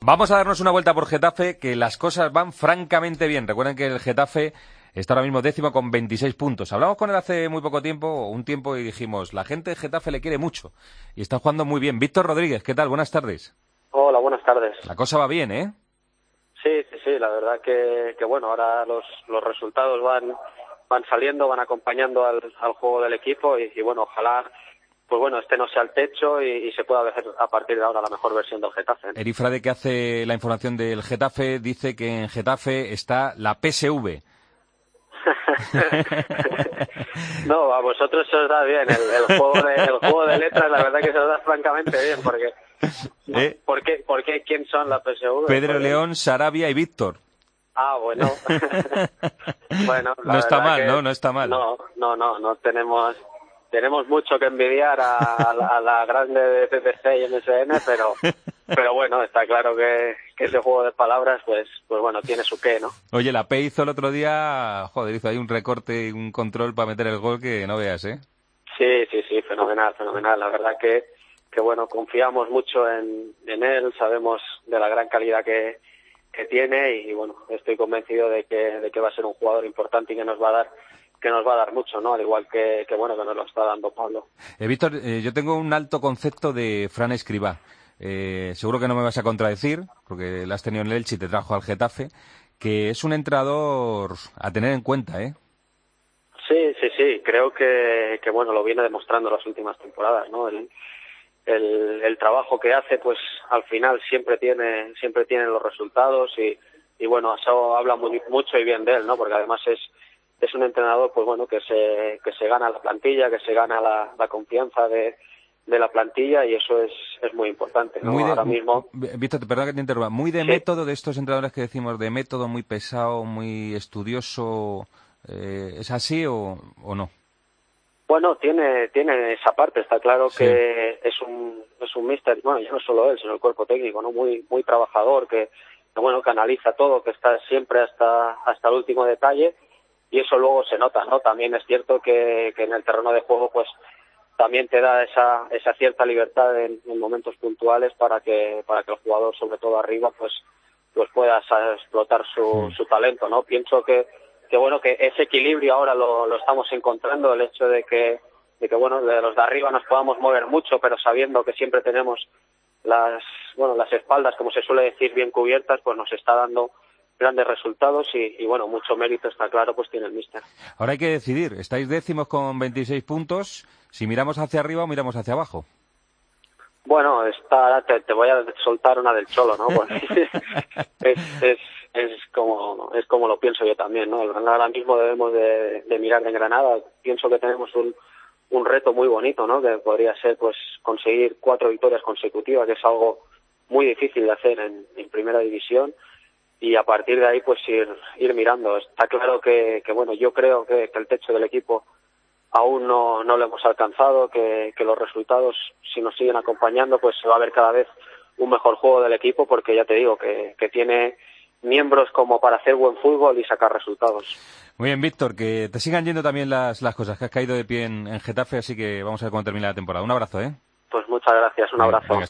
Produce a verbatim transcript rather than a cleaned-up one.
Vamos a darnos una vuelta por Getafe, que las cosas van francamente bien. Recuerden que el Getafe está ahora mismo décimo con veintiséis puntos. Hablamos con él hace muy poco tiempo, un tiempo, y dijimos, la gente de Getafe le quiere mucho y está jugando muy bien. Víctor Rodríguez, ¿qué tal? Buenas tardes. Hola, buenas tardes. La cosa va bien, ¿eh? Sí, sí, sí, la verdad que, que bueno, ahora los, los resultados van van saliendo, van acompañando al, al juego del equipo y, y bueno, ojalá pues bueno, este no sea el techo y, y se pueda ver a partir de ahora la mejor versión del Getafe. Eri Frade, que hace la información del Getafe, dice que en Getafe está la P S V. No, a vosotros se os da bien el, el juego de el juego de letras, la verdad que se os da francamente bien, porque ¿no? ¿Eh? ¿Por qué, por qué? ¿Quién son la P S V? Pedro Porque... León, Sarabia y Víctor. Ah, bueno. Bueno, la no está verdad mal, que ¿no? No está mal. No, no, no, no tenemos tenemos mucho que envidiar a, a, la, a la grande de P P C y M S N, pero pero bueno, está claro que, que ese juego de palabras, pues pues bueno, tiene su qué, ¿no? Oye, la P hizo el otro día, joder, hizo ahí un recorte y un control para meter el gol que no veas, ¿eh? Sí, sí, sí, fenomenal, fenomenal. La verdad que, que bueno, confiamos mucho en, en él, sabemos de la gran calidad que, que tiene y bueno, estoy convencido de que, de que va a ser un jugador importante y que nos va a dar que nos va a dar mucho, ¿no? Al igual que, que bueno, que nos lo está dando Pablo. Eh, Víctor, eh, yo tengo un alto concepto de Fran Escribá. Eh, seguro que no me vas a contradecir, porque la has tenido en el Elche y te trajo al Getafe, que es un entrenador a tener en cuenta, ¿eh? Sí, sí, sí, creo que, que bueno, lo viene demostrando las últimas temporadas, ¿no? El, el, el trabajo que hace, pues al final siempre tiene, siempre tiene los resultados y, y bueno, eso habla muy, mucho y bien de él, ¿no? Porque además es, es un entrenador, pues bueno, que se, que se gana la plantilla, que se gana la, la confianza de, de la plantilla y eso es, es muy importante, ¿no? Muy de, Ahora mismo. Víctor, perdona que te interrumpa, muy de Sí. método de estos entrenadores que decimos, de método muy pesado, muy estudioso, eh, ¿es así o, o no? Bueno, tiene tiene esa parte, está claro Sí. que es un es un míster, bueno, ya no solo él, sino el cuerpo técnico, ¿no? Muy muy trabajador, que, que bueno, que analiza todo, que está siempre hasta hasta el último detalle y eso luego se nota, ¿no? También es cierto que, que en el terreno de juego, pues también te da esa esa cierta libertad en, en momentos puntuales para que para que el jugador, sobre todo arriba, pues pues pueda explotar su Sí. su talento, ¿no? Pienso que que bueno, que ese equilibrio ahora lo, lo estamos encontrando, el hecho de que, de que bueno, de los de arriba nos podamos mover mucho, pero sabiendo que siempre tenemos las, bueno, las espaldas, como se suele decir, bien cubiertas, pues nos está dando grandes resultados y, y bueno, mucho mérito, está claro, pues tiene el míster. Ahora hay que decidir, estáis décimos con veintiséis puntos, si miramos hacia arriba o miramos hacia abajo. Bueno, está, te, te voy a soltar una del Cholo, ¿no? Porque es, es, es como es como lo pienso yo también, ¿no? Ahora mismo debemos de, de mirar en Granada. Pienso que tenemos un, un reto muy bonito, ¿no? Que podría ser, pues, conseguir cuatro victorias consecutivas, que es algo muy difícil de hacer en, en Primera División. Y a partir de ahí, pues, ir ir mirando. Está claro que, que bueno, yo creo que, que el techo del equipo aún no, no lo hemos alcanzado, que, que los resultados, si nos siguen acompañando, pues se va a ver cada vez un mejor juego del equipo, porque ya te digo que, que tiene miembros como para hacer buen fútbol y sacar resultados. Muy bien, Víctor, que te sigan yendo también las, las cosas, que has caído de pie en, en Getafe, así que vamos a ver cómo termina la temporada. Un abrazo, ¿eh? Pues muchas gracias, un Venga, abrazo. venga.